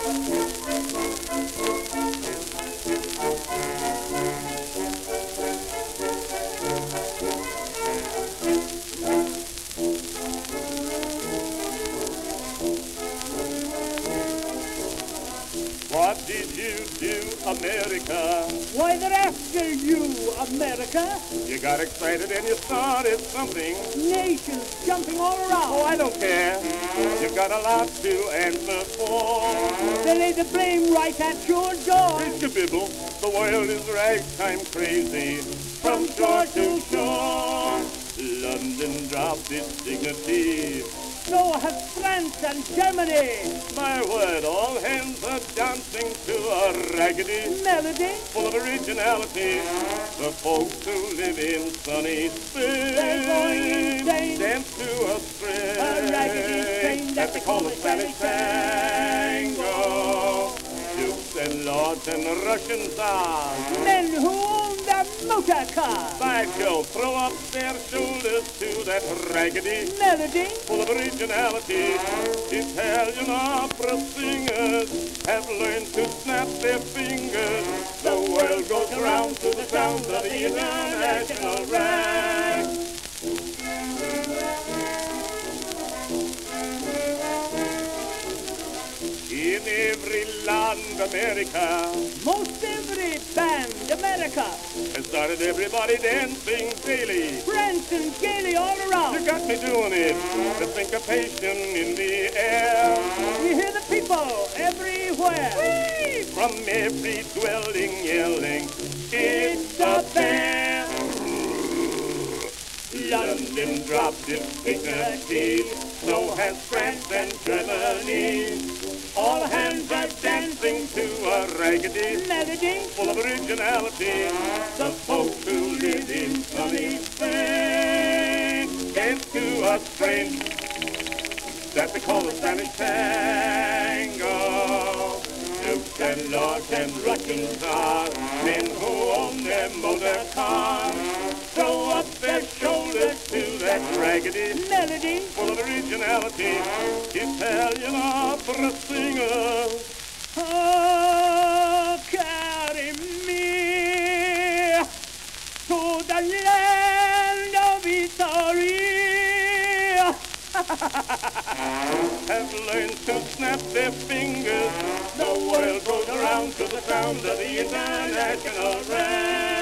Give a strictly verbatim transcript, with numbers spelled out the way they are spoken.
What did you do, America? Why, they're after you, America. You got excited and you started something. Nations jumping all around. Oh, I don't care. You've got a lot to answer for. They lay the blame right at your door. It's a bibble. The world is ragtime crazy. From shore to shore, London dropped its dignity. So have France and Germany. My word, all hands are dancing to a raggedy Melody. full of originality. The folks who live in sunny Spain They're going insane. dance to a strain A raggedy strain that they call the Spanish tango. Dukes and lords and Russian czars, Men who own the motor car. by Jove, throw up their shoulders to that raggedy Melody. full of originality. Italian opera singers have learned to snap their fingers. The world goes round to the sound of the international rag. In every land, America Most every band, America. has started everybody dancing daily. Prancing gaily all around. You got me doing it, the syncopation in the air. You hear the people everywhere. Whee! From every dwelling yelling, it's a bear. London dropped its dignity, so has France and Germany. All hands are dancing to a raggedy Melody. full of originality. The folks who live in sunny Spain dance to a strain that they call the Spanish tango. Dukes and lords and Russian czars, men who own their motor cars, throw up their shoulders to that raggedy Melody. full of originality. Italian opera singers, Oh, carry me to the land of victory. have learned to snap their fingers. The world goes around to the sound of the international rag.